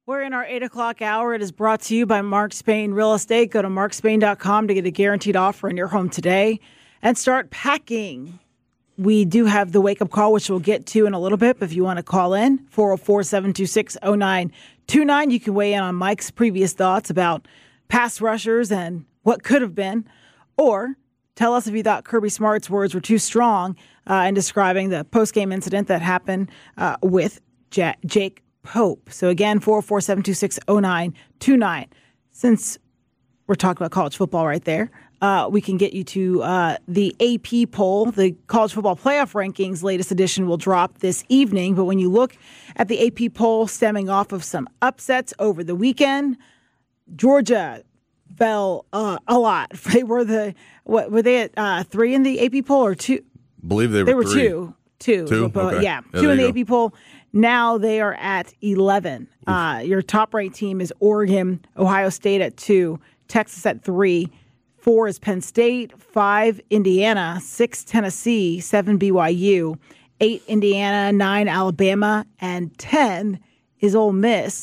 We're in our 8 o'clock hour. It is brought to you by Mark Spain Real Estate. Go to markspain.com to get a guaranteed offer in your home today and start packing. We do have the wake-up call, which we'll get to in a little bit. But if you want to call in, 404-726-0929. You can weigh in on Mike's previous thoughts about pass rushers and what could have been. Or tell us if you thought Kirby Smart's words were too strong in describing the post-game incident that happened with Jake Pope. So again, 404-726-0929. Since we're talking about college football right there, we can get you to the AP poll. The College Football Playoff Rankings latest edition will drop this evening. But when you look at the AP poll stemming off of some upsets over the weekend, Georgia fell a lot. They were were they at 3 in the AP poll or 2? I believe they were three. Two. Okay. Yeah, 2 in the AP poll. Now they are at 11. Your top-ranked team is Oregon, Ohio State at 2, Texas at 3, 4 is Penn State, 5 Indiana, 6 Tennessee, 7 BYU, 8 Indiana, 9 Alabama, and 10 is Ole Miss.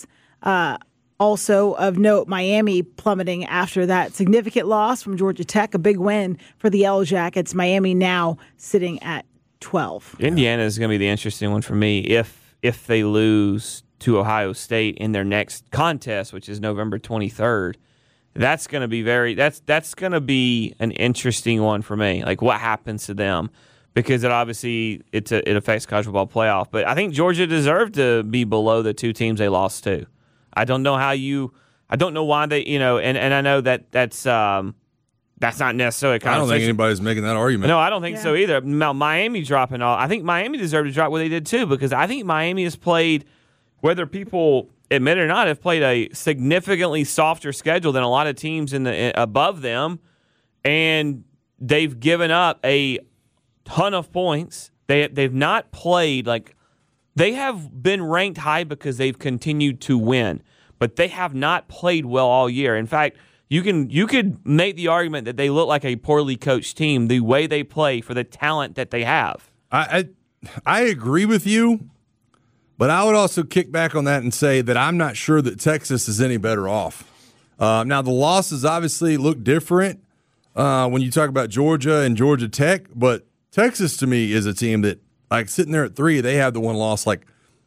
Also of note, Miami plummeting after that significant loss from Georgia Tech, a big win for the Yellow Jackets. Miami now sitting at 12. Indiana is going to be the interesting one for me if they lose to Ohio State in their next contest, which is November 23rd. That's going to be that's going to be an interesting one for me. Like, what happens to them? Because it affects college football playoff. But I think Georgia deserved to be below the 2 teams they lost to. I don't know I don't know why they, and I know that's not necessarily a conversation. I don't think anybody's making that argument. No, I don't think so either. Now, Miami dropping off. I think Miami deserved to drop what they did too, because I think Miami has played, whether people admit it or not, have played a significantly softer schedule than a lot of teams above them, and they've given up a ton of points. They've not played like they have been ranked high because they've continued to win, but they have not played well all year. In fact, you could make the argument that they look like a poorly coached team the way they play for the talent that they have. I agree with you, but I would also kick back on that and say that I'm not sure that Texas is any better off. Now, the losses obviously look different when you talk about Georgia and Georgia Tech, but Texas to me is a team that, like, sitting there at 3, they have the one loss. Like,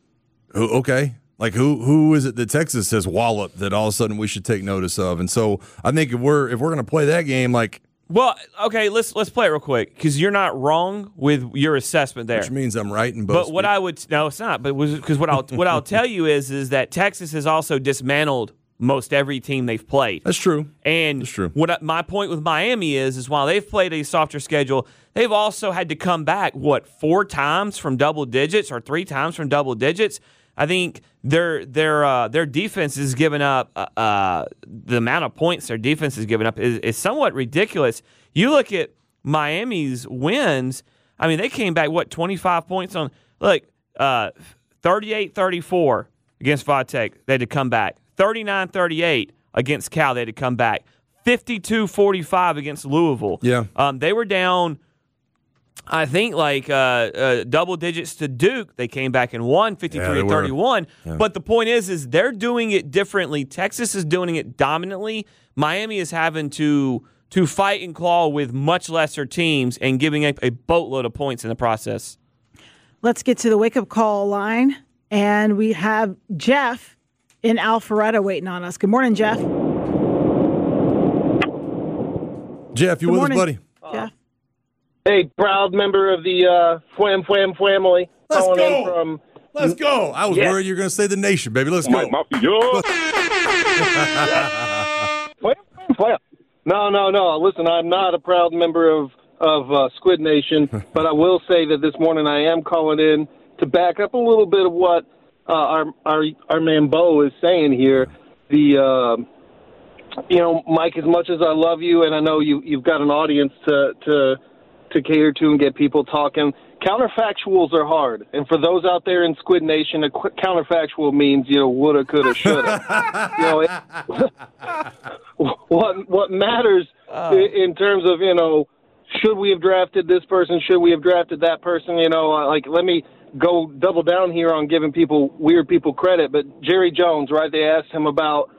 okay. Like, who is it that Texas has walloped that all of a sudden we should take notice of? And so I think if we're going to play that game, like, well, okay, let's play it real quick, because you're not wrong with your assessment there. Which means I'm right in both. But no, it's not. But because what I'll tell you is that Texas has also dismantled most every team they've played. That's true. And that's true. My point with Miami is while they've played a softer schedule, they've also had to come back 4 times from double digits or 3 times from double digits. I think their defense has given up the amount of points their defense has given up is somewhat ridiculous. You look at Miami's wins. I mean, they came back 25 points on 38-34 against Vatech. They had to come back. 39-38 against Cal. They had to come back. 52-45 against Louisville. Yeah, they were down. I think double digits to Duke. They came back and won 53-31. Yeah. But the point is they're doing it differently. Texas is doing it dominantly. Miami is having to fight and claw with much lesser teams and giving up a boatload of points in the process. Let's get to the wake-up call line. And we have Jeff in Alpharetta waiting on us. Good morning, Jeff. Jeff, you with us, buddy? Jeff. Hey, proud member of the Fwam family. Let's go. Let's go. I was worried you were going to say the nation, baby. Let's go. No. Listen, I'm not a proud member of Squid Nation, but I will say that this morning I am calling in to back up a little bit of what our man Bo is saying here. Mike, as much as I love you, and I know you've got an audience to cater to and get people talking, counterfactuals are hard. And for those out there in Squid Nation, a counterfactual means, woulda, coulda, shoulda. What matters in terms of, should we have drafted this person? Should we have drafted that person? Let me go double down here on giving weird people credit, but Jerry Jones, right? They asked him about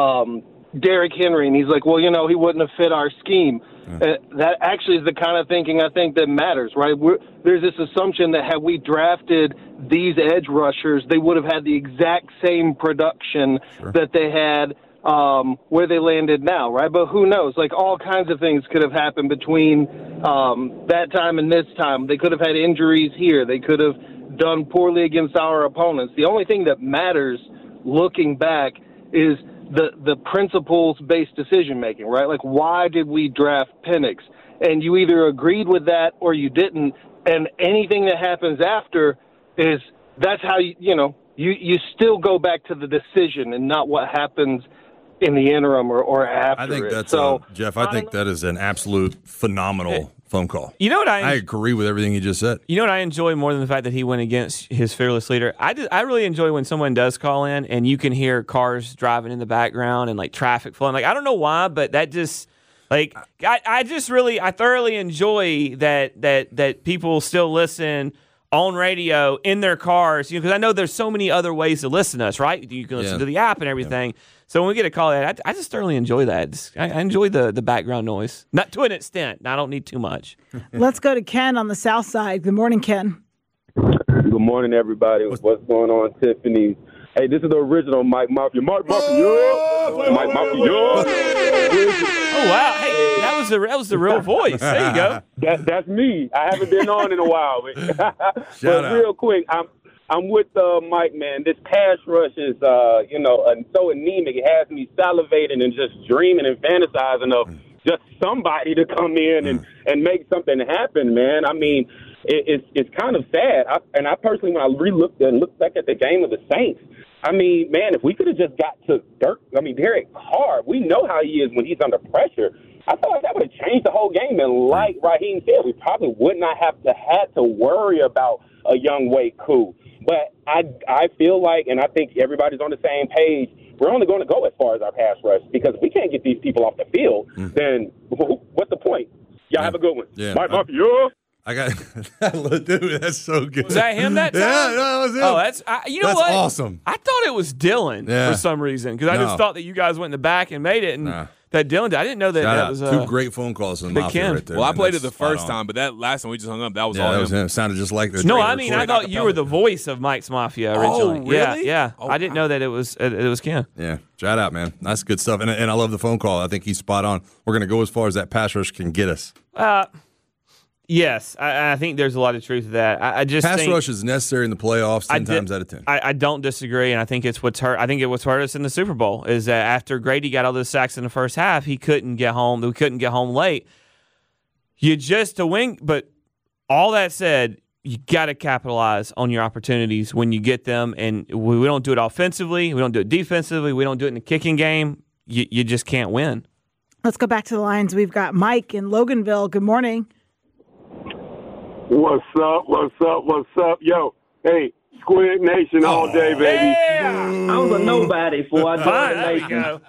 Derrick Henry, and he's like, well, he wouldn't have fit our scheme. That actually is the kind of thinking I think that matters, right? There's this assumption that had we drafted these edge rushers, they would have had the exact same production that they had where they landed now, right? But who knows? Like, all kinds of things could have happened between that time and this time. They could have had injuries here. They could have done poorly against our opponents. The only thing that matters looking back is the principles-based decision-making, right? Like, why did we draft Penix? And you either agreed with that or you didn't, and anything that happens after that's how you still go back to the decision and not what happens in the interim or after. I think it. that's so. Jeff. I think that is an absolute phenomenal phone call. You know what I agree with everything you just said. You know what I enjoy more than the fact that he went against his fearless leader? I really enjoy when someone does call in and you can hear cars driving in the background and like traffic flowing. Like, I don't know why, but that just like I thoroughly enjoy that people still listen on radio in their cars, because I know there's so many other ways to listen to us, right? You can listen to the app and everything. Yeah. So when we get a call, I just thoroughly enjoy that. I enjoy the background noise, not to an extent. I don't need too much. Let's go to Ken on the south side. Good morning, Ken. Good morning, everybody. What's going on, Tiffany? Hey, this is the original Mike Mafia. Mike Mafia, Mike Mafia. Oh wow! Hey, that was the real voice. There you go. That's me. I haven't been on in a while, but real quick, I'm with Mike, man. This pass rush is, so anemic. It has me salivating and just dreaming and fantasizing of just somebody to come in and make something happen, man. I mean, it's kind of sad. I personally, when I looked back at the game of the Saints, I mean, man, if we could have just got to Derek Carr, we know how he is when he's under pressure. I feel like that would have changed the whole game. And like Raheem said, we probably would not have had to worry about a young Wade Koo. But I feel like, and I think everybody's on the same page, we're only going to go as far as our pass rush, because if we can't get these people off the field, then what's the point? Y'all have a good one. Yeah. Mike Mafia. I got dude. That's so good. Was that him that time? Yeah, that was him. Oh, that's that's what? Awesome. I thought it was Dylan for some reason, because I just thought that you guys went in the back and made it, and that Dylan. I didn't know that was two great phone calls in the Mafia right there. Well, I played it the first time, but that last time we just hung up, that was all that him. was him. It sounded just like the. No, I mean, I thought you were the voice of Mike's Mafia originally. Oh, really? Yeah. Oh, I didn't know that it was Ken. Yeah, shout out, man. That's good stuff, and I love the phone call. I think he's spot on. We're going to go as far as that pass rush can get us. Yes, I think there's a lot of truth to that. I just pass rush is necessary in the playoffs 10 times out of 10. I don't disagree, and I think it's what's hurt. I think it was hurt us in the Super Bowl is that after Grady got all those sacks in the first half, he couldn't get home. We couldn't get home late. You just to win, but all that said, you got to capitalize on your opportunities when you get them, and we don't do it offensively. We don't do it defensively. We don't do it in the kicking game. You just can't win. Let's go back to the lines. We've got Mike in Loganville. Good morning. What's up? Yo, hey, Squid Nation all day, baby. Yeah. I was a nobody before I joined the Nation.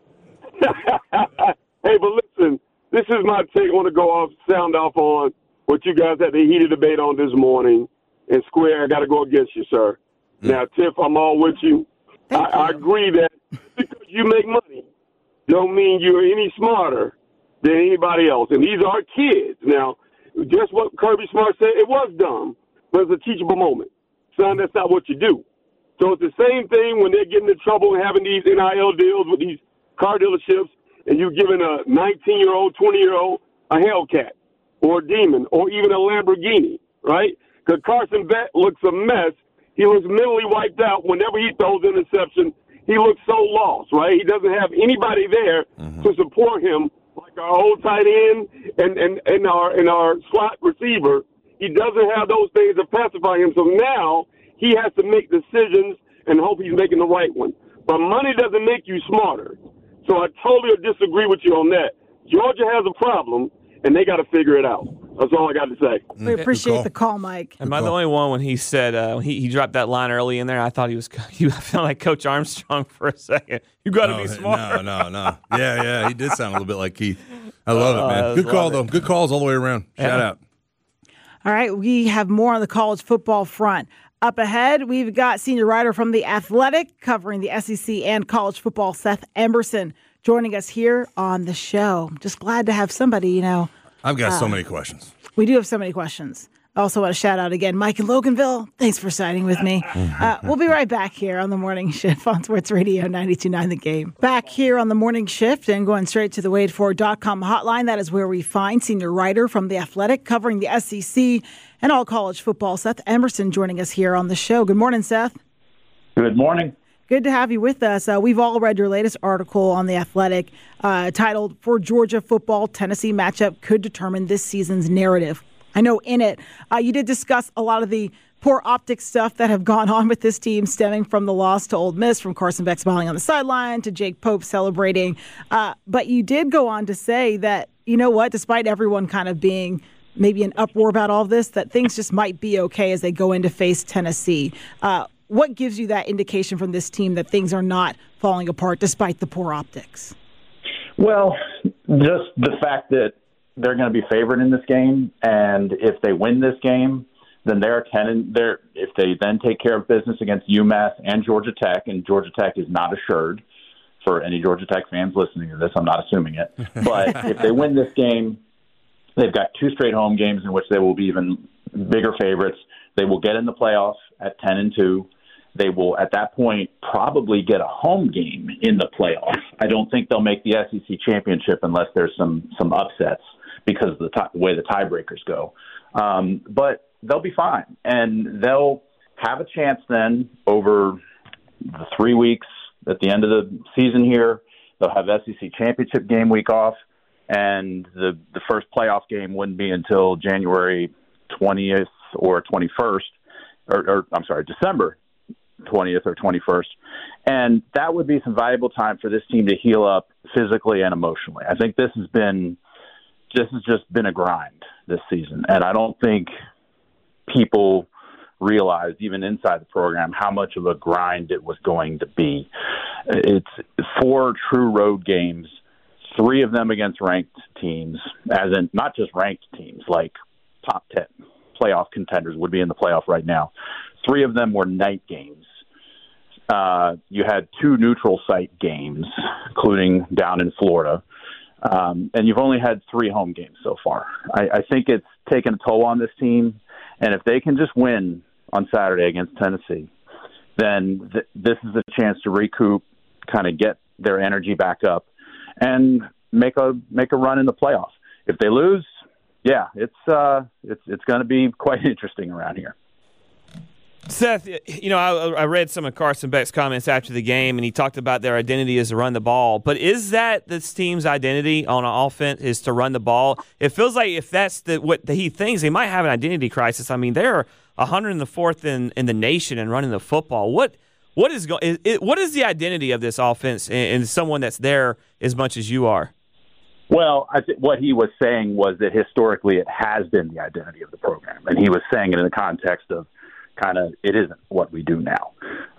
Hey, but listen, this is my take. I want to sound off on what you guys had the heated debate on this morning. And Square, I got to go against you, sir. Now, Tiff, I'm all with you. I agree that because you make money don't mean you're any smarter than anybody else. And these are kids. Now, just what Kirby Smart said, it was dumb, but it's a teachable moment. Son, that's not what you do. So it's the same thing when they're getting in trouble and having these NIL deals with these car dealerships, and you're giving a 19-year-old, 20-year-old a Hellcat or a Demon or even a Lamborghini, right? Because Carson Beck looks a mess. He looks mentally wiped out. Whenever he throws an interception, he looks so lost, right? He doesn't have anybody there to support him, like our old tight end and our slot receiver. He doesn't have those things to pacify him. So now he has to make decisions and hope he's making the right one. But money doesn't make you smarter. So I totally disagree with you on that. Georgia has a problem, and they got to figure it out. That's all I got to say. We appreciate the call, Mike. Am I the only one when he said he dropped that line early in there? I thought I felt like Coach Armstrong for a second. You got to be smart. No. Yeah. He did sound a little bit like Keith. I love it, man. Good call, though. Good calls all the way around. Shout out. All right, we have more on the college football front. Up ahead, we've got senior writer from The Athletic covering the SEC and college football, Seth Emberson, joining us here on the show. Just glad to have somebody, I've got so many questions. We do have so many questions. I also want to shout out again, Mike in Loganville. Thanks for siding with me. We'll be right back here on the Morning Shift on Sports Radio 92.9 The Game. Back here on the Morning Shift and going straight to the WadeFord.com hotline. That is where we find senior writer from The Athletic covering the SEC and all college football, Seth Emberson, joining us here on the show. Good morning, Seth. Good morning. Good to have you with us. We've all read your latest article on The Athletic titled, "For Georgia Football, Tennessee Matchup Could Determine This Season's Narrative." I know in it, you did discuss a lot of the poor optics stuff that have gone on with this team, stemming from the loss to Ole Miss, from Carson Beck smiling on the sideline to Jake Pope celebrating. But you did go on to say that, despite everyone kind of being maybe an uproar about all of this, that things just might be okay as they go in to face Tennessee. What gives you that indication from this team that things are not falling apart despite the poor optics? Well, just the fact that they're going to be favored in this game, and if they win this game, then they're 10. If they then take care of business against UMass and Georgia Tech, and Georgia Tech is not assured for any Georgia Tech fans listening to this, I'm not assuming it, but if they win this game, they've got 2 straight home games in which they will be even bigger favorites. They will get in the playoffs at 10-2. They will, at that point, probably get a home game in the playoffs. I don't think they'll make the SEC championship unless there's some upsets because of the way the tiebreakers go. But they'll be fine, and they'll have a chance then over the 3 weeks at the end of the season here. They'll have SEC championship game week off, and the first playoff game wouldn't be until January 20th or 21st, December 20th or 21st. And that would be some valuable time for this team to heal up physically and emotionally. I think this has just been a grind this season. And I don't think people realized, even inside the program, how much of a grind it was going to be. It's 4 true road games, 3 of them against ranked teams, as in not just ranked teams, like top 10 playoff contenders would be in the playoff right now. 3 of them were night games. You had 2 neutral site games, including down in Florida. And you've only had 3 home games so far. I think it's taken a toll on this team. And if they can just win on Saturday against Tennessee, then this is a chance to recoup, kind of get their energy back up, and make a run in the playoffs. If they lose, yeah, it's going to be quite interesting around here. Seth, I read some of Carson Beck's comments after the game, and he talked about their identity is to run the ball. But is that this team's identity on offense, is to run the ball? It feels like if that's what he thinks, they might have an identity crisis. I mean, they're 104th in the nation in running the football. What is the identity of this offense and someone that's there as much as you are? Well, I think what he was saying was that historically it has been the identity of the program, and he was saying it in the context of kind of it isn't what we do now.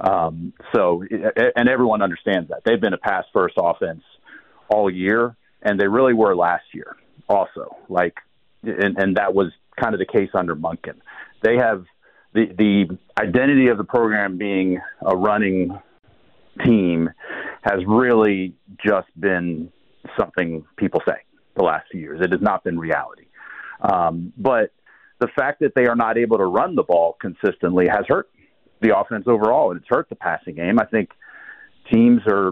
And everyone understands that. They've been a pass-first offense all year, and they really were last year also. And that was kind of the case under Monken. They have the identity of the program being a running team has really just been something people say the last few years. It has not been reality. But the fact that they are not able to run the ball consistently has hurt the offense overall, and it's hurt the passing game. I think teams are,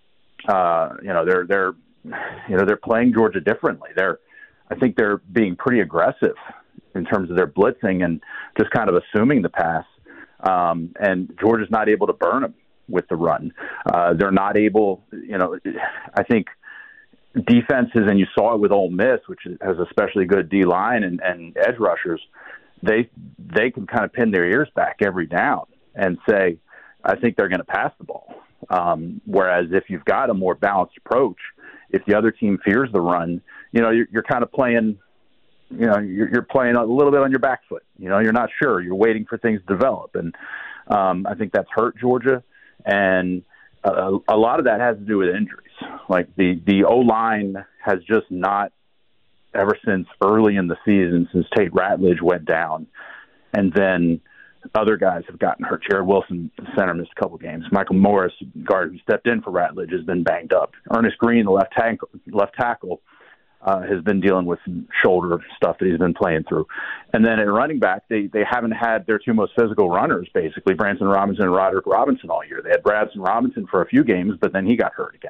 they're playing Georgia differently. I think they're being pretty aggressive in terms of their blitzing and just kind of assuming the pass. And Georgia's not able to burn them with the run. They're not able, I think defenses, and you saw it with Ole Miss, which has especially good D-line and edge rushers, they can kind of pin their ears back every down and say, I think they're going to pass the ball. Whereas if you've got a more balanced approach, if the other team fears the run, you're kind of playing, you're playing a little bit on your back foot. You're not sure. You're waiting for things to develop. And I think that's hurt Georgia. And a lot of that has to do with injuries. Like the O-line has just not ever since early in the season, since Tate Ratledge went down. And then other guys have gotten hurt. Jared Wilson, the center, missed a couple games. Michael Morris, guard who stepped in for Ratledge, has been banged up. Ernest Green, the left tackle, has been dealing with some shoulder stuff that he's been playing through. And then at running back, they haven't had their two most physical runners, basically, Branson Robinson and Roderick Robinson all year. They had Branson Robinson for a few games, but then he got hurt again.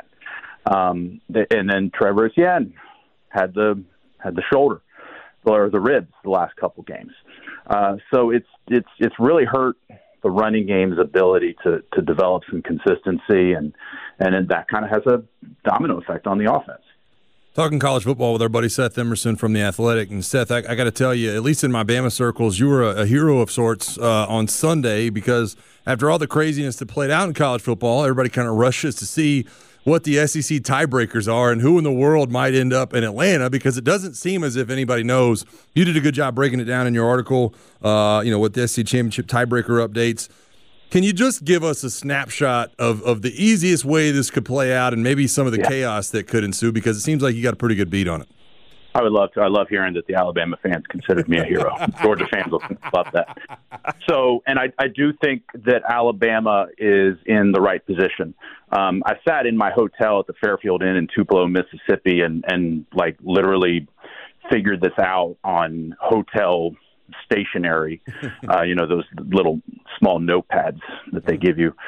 And then Trevor Etienne had the shoulder or the ribs the last couple games. So it's really hurt the running game's ability to develop some consistency, and that kind of has a domino effect on the offense. Talking college football with our buddy Seth Emerson from The Athletic. And Seth, I got to tell you, at least in my Bama circles, you were a hero of sorts on Sunday, because after all the craziness that played out in college football, everybody kind of rushes to see what the SEC tiebreakers are and who in the world might end up in Atlanta, because it doesn't seem as if anybody knows. You did a good job breaking it down in your article, with the SEC Championship tiebreaker updates. Can you just give us a snapshot of the easiest way this could play out and maybe some of the chaos that could ensue? Because it seems like you got a pretty good beat on it. I would love to. I love hearing that the Alabama fans considered me a hero. Georgia fans will love that. So, and I do think that Alabama is in the right position. I sat in my hotel at the Fairfield Inn in Tupelo, Mississippi, and like literally figured this out on hotel stationery, those little small notepads that they give you.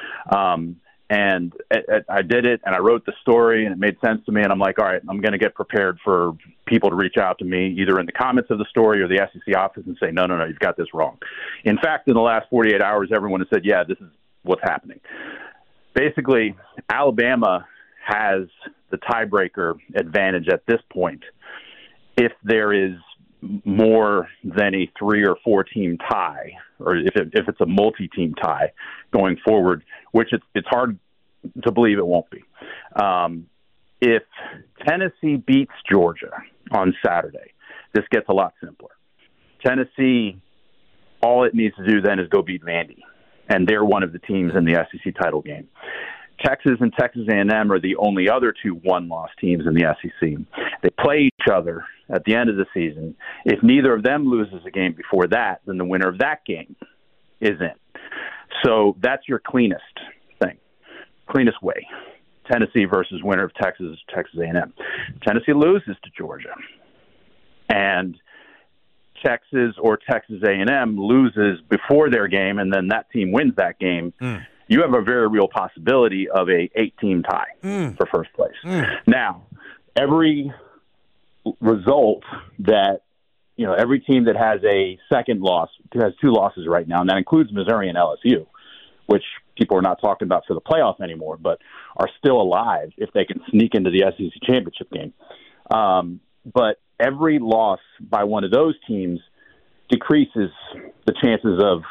And I did it, and I wrote the story, and it made sense to me. And I'm like, all right, I'm going to get prepared for people to reach out to me, either in the comments of the story or the SEC office, and say, no, you've got this wrong. In fact, in the last 48 hours, everyone has said, yeah, this is what's happening. Basically, Alabama has the tiebreaker advantage at this point if there is more than a 3 or 4 team tie, or if it's a multi-team tie going forward, which it's hard to believe it won't be. If Tennessee beats Georgia on Saturday, this gets a lot simpler. Tennessee, all it needs to do then is go beat Vandy, and they're one of the teams in the SEC title game. Texas and Texas A&M are the only other two one-loss teams in the SEC. They play each other at the end of the season. If neither of them loses a game before that, then the winner of that game is in. So that's your cleanest way. Tennessee versus winner of Texas A&M. Tennessee loses to Georgia, and Texas or Texas A&M loses before their game, and then that team wins that game. You have a very real possibility of a 8-team tie for first place. Now, every result that, every team that has a second loss has 2 losses right now, and that includes Missouri and LSU, which people are not talking about for the playoff anymore, but are still alive if they can sneak into the SEC championship game. But every loss by one of those teams decreases the chances of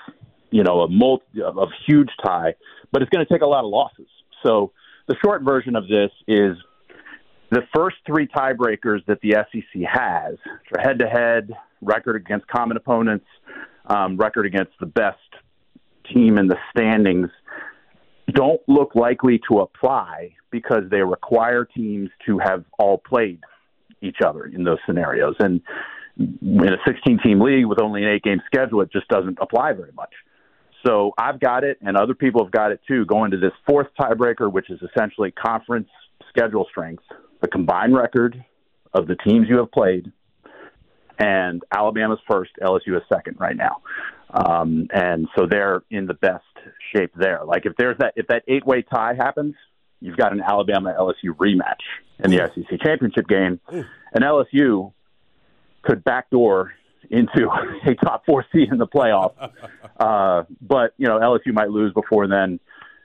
a huge tie, but it's going to take a lot of losses. So the short version of this is the first 3 tiebreakers that the SEC has for head-to-head, record against common opponents, record against the best team in the standings, don't look likely to apply because they require teams to have all played each other in those scenarios. And in a 16-team league with only an 8-game schedule, it just doesn't apply very much. So I've got it, and other people have got it too, going to this 4th tiebreaker, which is essentially conference schedule strength, the combined record of the teams you have played, and Alabama's first, LSU is second right now. And so they're in the best shape there. Like if that 8-way tie happens, you've got an Alabama-LSU rematch in the SEC championship game, and LSU could backdoor into a top 4 seed in the playoff. But, LSU might lose before then.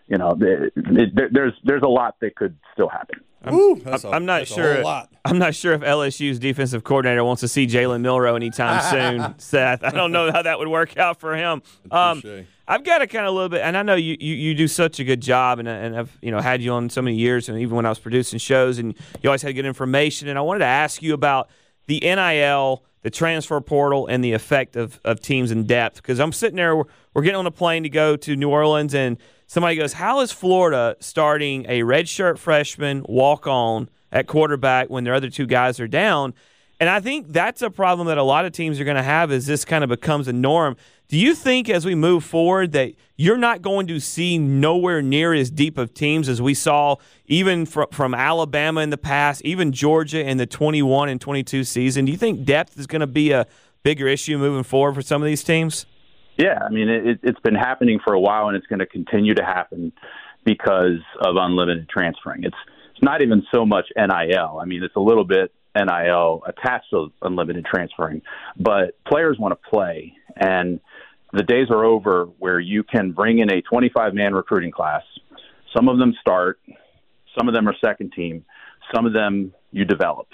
There's a lot that could still happen. I'm not sure if LSU's defensive coordinator wants to see Jalen Milroe anytime soon, Seth. I don't know how that would work out for him. I've got to kind of a little bit, and I know you do such a good job, and I've had you on so many years, and even when I was producing shows, and you always had good information. And I wanted to ask you about the NIL, the transfer portal, and the effect of teams in depth. Because I'm sitting there, we're getting on a plane to go to New Orleans, and somebody goes, how is Florida starting a redshirt freshman walk-on at quarterback when their other 2 guys are down? And I think that's a problem that a lot of teams are going to have as this kind of becomes a norm. Do you think as we move forward that you're not going to see nowhere near as deep of teams as we saw even from Alabama in the past, even Georgia in the 21 and 22 season? Do you think depth is going to be a bigger issue moving forward for some of these teams? Yeah, I mean, it's been happening for a while, and it's going to continue to happen because of unlimited transferring. It's not even so much NIL. I mean, it's a little bit NIL attached to unlimited transferring, but players want to play, and the days are over where you can bring in a 25-man recruiting class. Some of them start, some of them are second team, some of them you develop.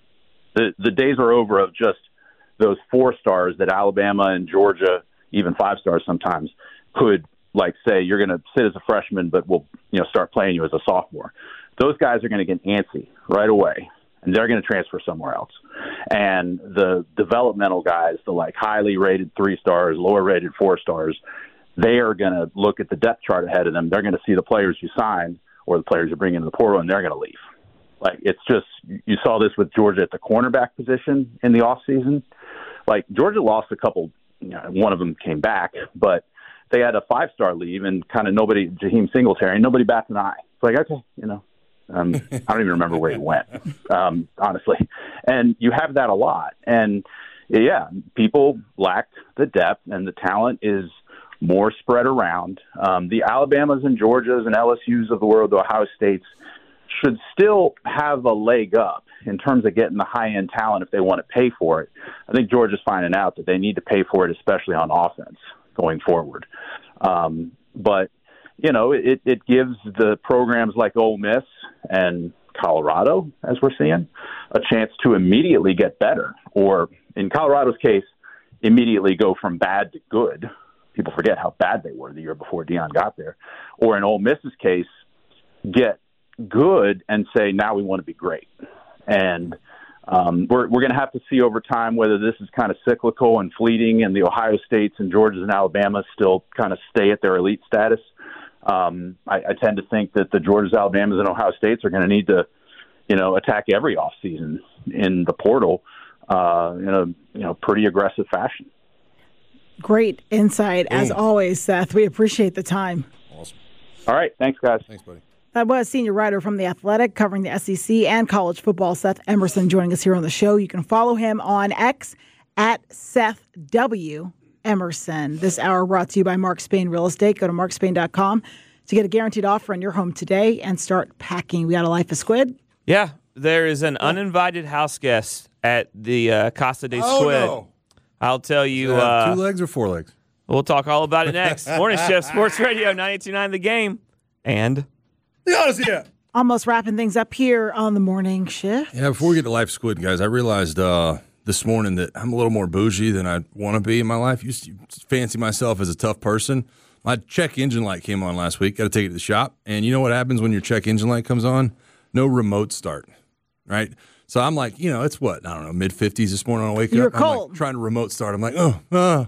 The days are over of just those 4 stars that Alabama and Georgia, even 5 stars sometimes, could like say you're going to sit as a freshman, but we'll start playing you as a sophomore. Those guys are going to get antsy right away, and they're going to transfer somewhere else. And the developmental guys, the like highly rated 3 stars, lower rated 4 stars, they are going to look at the depth chart ahead of them. They're going to see the players you sign or the players you bring into the portal, and they're going to leave. Like, it's just, you saw this with Georgia at the cornerback position in the offseason. Like, Georgia lost a couple, one of them came back, but they had a 5-star leave and kind of nobody, Jaheim Singletary, nobody bats an eye. It's like, okay, I don't even remember where he went, honestly. And you have that a lot. And, yeah, people lack the depth, and the talent is more spread around. The Alabamas and Georgias and LSUs of the world, the Ohio States, should still have a leg up in terms of getting the high-end talent if they want to pay for it. I think Georgia's finding out that they need to pay for it, especially on offense going forward. But, it gives the programs like Ole Miss and Colorado, as we're seeing, a chance to immediately get better. Or, in Colorado's case, immediately go from bad to good. People forget how bad they were the year before Deion got there. Or in Ole Miss's case, get good and say, now we want to be great. And we're going to have to see over time whether this is kind of cyclical and fleeting and the Ohio States and Georgias and Alabama still kind of stay at their elite status. I tend to think that the Georgias, Alabamas, and Ohio States are going to need to, attack every offseason in the portal in a pretty aggressive fashion. Great insight, as always, Seth. We appreciate the time. Awesome. All right. Thanks, guys. Thanks, buddy. That was senior writer from The Athletic covering the SEC and college football, Seth Emerson, joining us here on the show. You can follow him on X at Seth W. Emerson. This hour brought to you by Mark Spain Real Estate. Go to markspain.com to get a guaranteed offer on your home today and start packing. We got a Life of Squid. Yeah, there is an uninvited house guest at the Casa de Squid. No. I'll tell you. 2 legs or 4 legs? We'll talk all about it next. Morning Shift, Sports Radio 92.9 The Game. And The Odyssey. Yeah. Almost wrapping things up here on the morning shift. Yeah, before we get to Life Squid, guys, I realized this morning that I'm a little more bougie than I want to be in my life. I used to fancy myself as a tough person. My check engine light came on last week. Got to take it to the shop. And you know what happens when your check engine light comes on? No remote start, right? So I'm like, it's what? I don't know, mid-50s this morning when I wake You were up. cold. I'm like trying to remote start. I'm like, I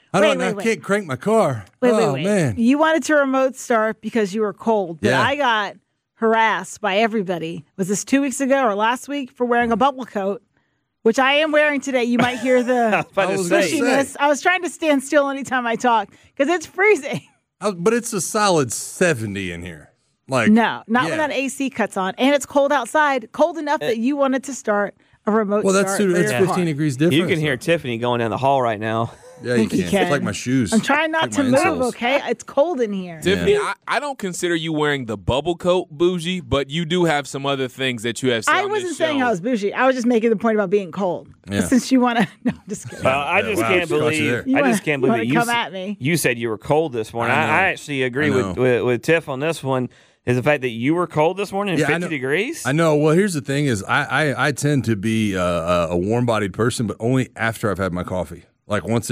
can't crank my car. Wait. Man. You wanted to remote start because you were cold, but Yeah. I got harassed by everybody. Was this 2 weeks ago or last week for wearing a bubble coat, which I am wearing today? You might hear the squishiness. I was trying to stand still anytime I talk because it's freezing. But it's a solid 70 in here. Like No, not when that AC cuts on. And it's cold outside, cold enough that you wanted to start a remote Well, start. that's for it's your 15 car. degrees difference. you can hear Tiffany going down the hall right now. Yeah, you can. You can. It's like my shoes. I'm trying not Like to my move, insoles. okay? It's cold in here. Tiffany, I don't consider you wearing the bubble coat bougie, but you do have some other things that you have said I on wasn't this saying show. I was bougie. I was just making the point about being cold. Yeah. Since you want to, no, I'm just kidding. I just wow, can't she caught you believe. there. You I wanna- just can't you believe wanna that come at me. You said you were cold this morning. I know. I actually agree I know. with Tiff on this one. Is the fact that you were cold this morning, Yeah, I 50 know. degrees? I know. Well, here's the thing: is I tend to be a warm-bodied person, but only after I've had my coffee. Like once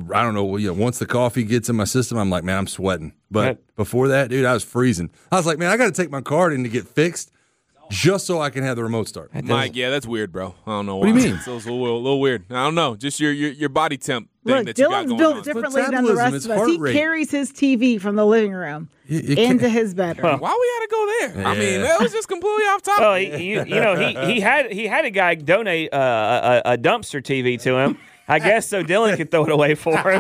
once the coffee gets in my system, I'm like, man, I'm sweating. But Right. before that, dude, I was freezing. I was like, man, I got to take my card in to get fixed, just so I can have the remote start. Mike, yeah, that's weird, bro. I don't know What why. do you mean? It's a little weird. I don't know. Just your body temp thing Look, that you got Dylan's going built on. differently than the Metabolism, rest it's of us. heart He rate. carries his TV from the living room It into can't- his bedroom. Why we had to go there? I Yeah. mean, that was just completely off topic. Well, he had a guy donate a dumpster TV to him. I guess so Dylan could throw it away for him.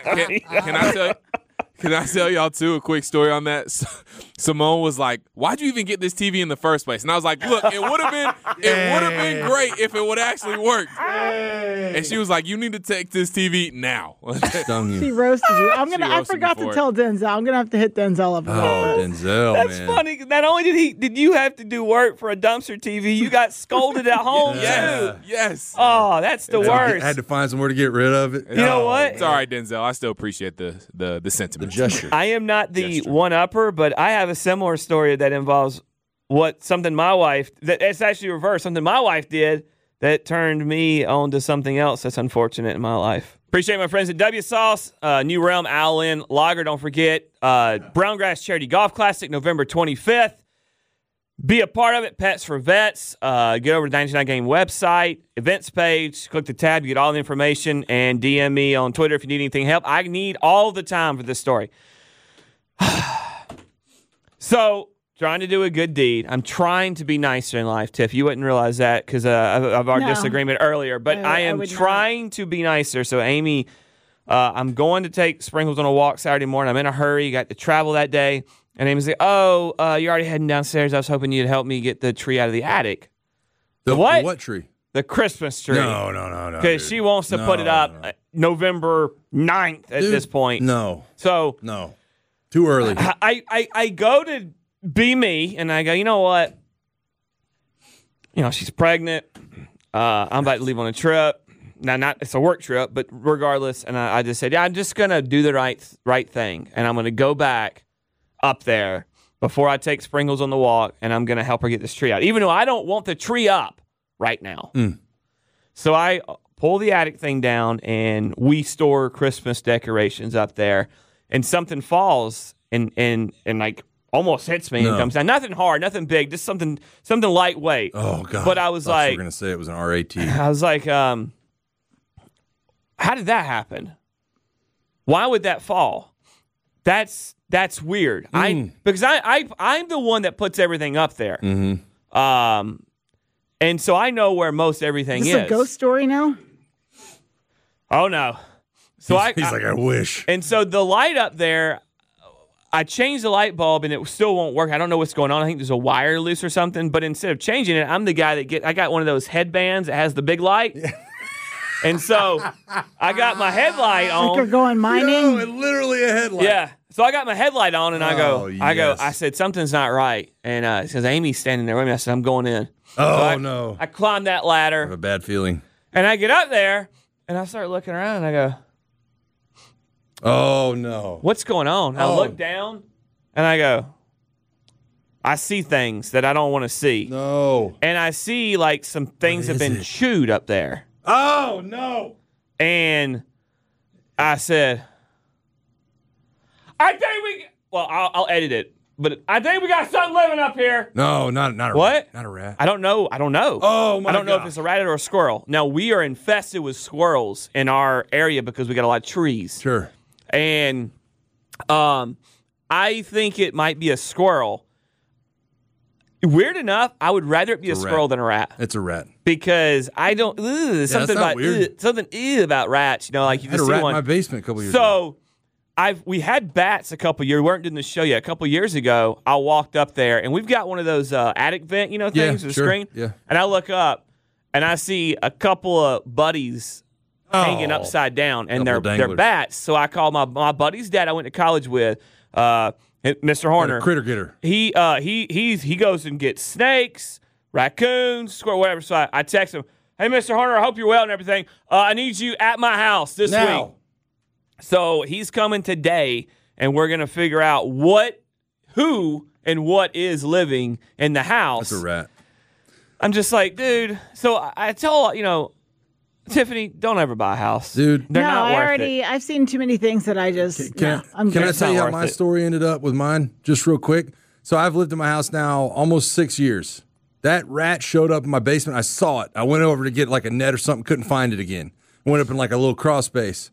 Can I tell y'all too a quick story on that? Simone was like, "Why'd you even get this TV in the first place?" And I was like, "Look, it would have been great if it would actually work." And she was like, "You need to take this TV now." Stung She you. roasted you. I roasted me forgot to for it. tell Denzel. I'm gonna have to hit Denzel up. Oh, about that. Denzel, That's man. funny. Not only did you have to do work for a dumpster TV, you got scolded at home Yeah. too. Yes. Oh, that's the worst. Had to find somewhere to get rid of it. You know what? It's all right, Denzel. I still appreciate the sentiment. The gesture. I am not the one-upper, but I have a similar story that involves something my wife, that it's actually reversed, something my wife did that turned me on to something else that's unfortunate in my life. Appreciate my friends at W Sauce, New Realm, Allen, Lager. Don't forget, Browngrass Charity Golf Classic, November 25th. Be a part of it. Pets for Vets. Get over to the 99 Game website, events page, click the tab, you get all the information, and DM me on Twitter if you need anything help. I need all the time for this story. So, trying to do a good deed. I'm trying to be nicer in life, Tiff. You wouldn't realize that because of our No. disagreement earlier. But I I am would not. trying to be nicer. So, Amy, I'm going to take Sprinkles on a walk Saturday morning. I'm in a hurry. Got to travel that day. And Amy's like, you're already heading downstairs. I was hoping you'd help me get the tree out of the attic. The what? What tree? The Christmas tree. No. Because she wants to put it up November 9th at this point. No. So No. Too early. I go to be me, and I go, you know what? You know, she's pregnant. I'm about to leave on a trip. Now, it's a work trip, but regardless. And I just said, yeah, I'm just going to do the right thing. And I'm going to go back up there before I take Sprinkles on the walk, and I'm going to help her get this tree out, even though I don't want the tree up right now. So I pull the attic thing down, and we store Christmas decorations up there, and something falls and like almost hits me and comes down. Nothing hard, nothing big, just something lightweight. Oh, God. But I was thought you like, were going to say it was an RAT. I was like, how did that happen? Why would that fall? That's weird. Because I'm the one that puts everything up there. Mm-hmm. And so I know where most everything Is this a ghost story now? Oh no. So He's like, I wish. And so the light up there, I changed the light bulb and it still won't work. I don't know what's going on. I think there's a wire loose or something. But instead of changing it, I'm the guy I got one of those headbands that has the big light. Yeah. And so I got my headlight on. Like you're going mining? No, literally a headlight. Yeah. So I got my headlight on and yes. I said, something's not right. And it says, Amy's standing there with me. I said, I'm going in. Oh, So no. I climbed that ladder. I have a bad feeling. And I get up there and I start looking around and I go, Oh, no. what's going on? I look down and I go, I see things that I don't want to see. No. And I see like some things have been chewed up there. Oh, no. And I said, I think I'll edit it, but I think we got something living up here. No, not a What? rat. Not a rat. I don't know. Oh, my I don't know if gosh. it's a rabbit or a squirrel. Now, we are infested with squirrels in our area because we got a lot of trees. Sure. And I think it might be a squirrel. Weird enough, I would rather it be a squirrel than a rat. It's a rat. Because I don't, something not about weird. something about rats. You know, like you I had just a see rat one. in my basement a couple years ago. So we had bats a couple years. We weren't doing the show yet. A couple years ago, I walked up there, and we've got one of those attic vent, things with a sure. screen. Yeah. And I look up, and I see a couple of buddies hanging upside down, and they're danglers. bats. So I called my buddy's dad I went to college with, Mr. Horner. Critter getter. He goes and gets snakes, raccoons, squirrel, whatever. So I text him, hey, Mr. Horner, I hope you're well and everything. I need you at my house this Now. week. So he's coming today, and we're going to figure out who and what is living in the house. That's a rat. I'm just like, dude. So I tell, Tiffany, don't ever buy a house. Dude. They're not worth it. I've seen too many things that I just, Can I good. tell you not how worth my it. story ended up with mine? Just real quick. So I've lived in my house now almost 6 years. That rat showed up in my basement. I saw it. I went over to get like a net or something. Couldn't find it again. Went up in like a little crawl space.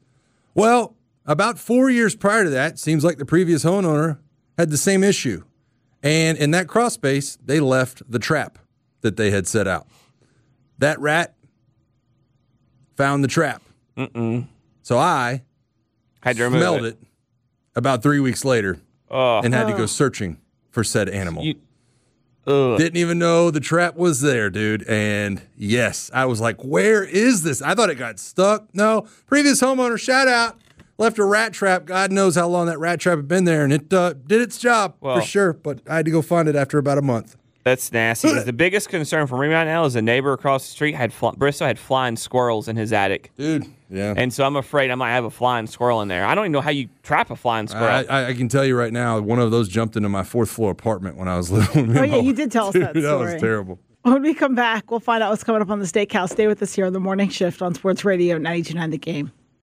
Well, about 4 years prior to that, seems like the previous homeowner had the same issue. And in that crawl space, they left the trap that they had set out. That rat found the trap. So I had to remove smelled it about 3 weeks later and had to go searching for said animal. Didn't even know the trap was there, dude. And yes, I was like, where is this? I thought it got stuck. No, previous homeowner, shout out, left a rat trap. God knows how long that rat trap had been there, and it did its job for sure. But I had to go find it after about a month. That's nasty. The biggest concern for me right now is a neighbor across the street Bristow had flying squirrels in his attic. Dude, yeah. And so I'm afraid I might have a flying squirrel in there. I don't even know how you trap a flying squirrel. I can tell you right now, one of those jumped into my 4th floor apartment when I was living with me. Oh, yeah, you did tell us that story. That was terrible. When we come back, we'll find out what's coming up on the Steakhouse. Stay with us here on the Morning Shift on Sports Radio 92.9 The Game.